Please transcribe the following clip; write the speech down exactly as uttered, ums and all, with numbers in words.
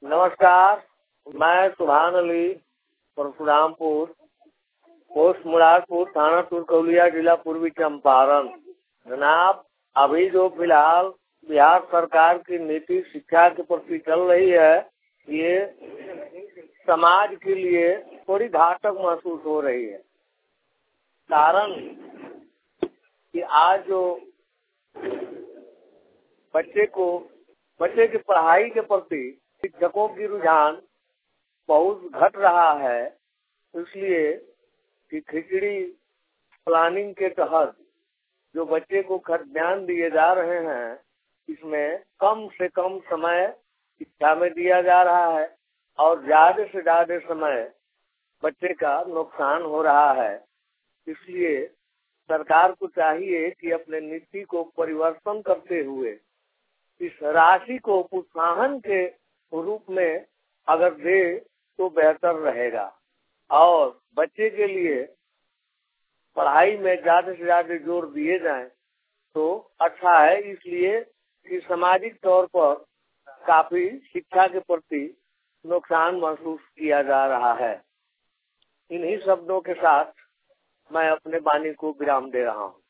नमस्कार, मैं सुभान अली परशुरामपुर, पोस्ट मुरारपुर, थाना तुरकौलिया, जिला पूर्वी चंपारण। जनाब, अभी जो फिलहाल बिहार सरकार की नीति शिक्षा के प्रति चल रही है, ये समाज के लिए थोड़ी घातक महसूस हो रही है। कारण कि आज जो बच्चे को बच्चे की पढ़ाई के प्रति शिक्षकों की रुझान बहुत घट रहा है, इसलिए कि खिचड़ी प्लानिंग के तहत जो बच्चे को ध्यान दिए जा रहे हैं, इसमें कम से कम समय शिक्षा में दिया जा रहा है और ज्यादा से ज्यादा समय बच्चे का नुकसान हो रहा है। इसलिए सरकार को चाहिए कि अपने नीति को परिवर्तन करते हुए इस राशि को प्रोत्साहन के रूप में अगर दे तो बेहतर रहेगा और बच्चे के लिए पढ़ाई में ज्यादा से ज्यादा जोर दिए जाए तो अच्छा है। इसलिए कि सामाजिक तौर पर काफी शिक्षा के प्रति नुकसान महसूस किया जा रहा है। इन्हीं शब्दों के साथ मैं अपने वाणी को विराम दे रहा हूँ।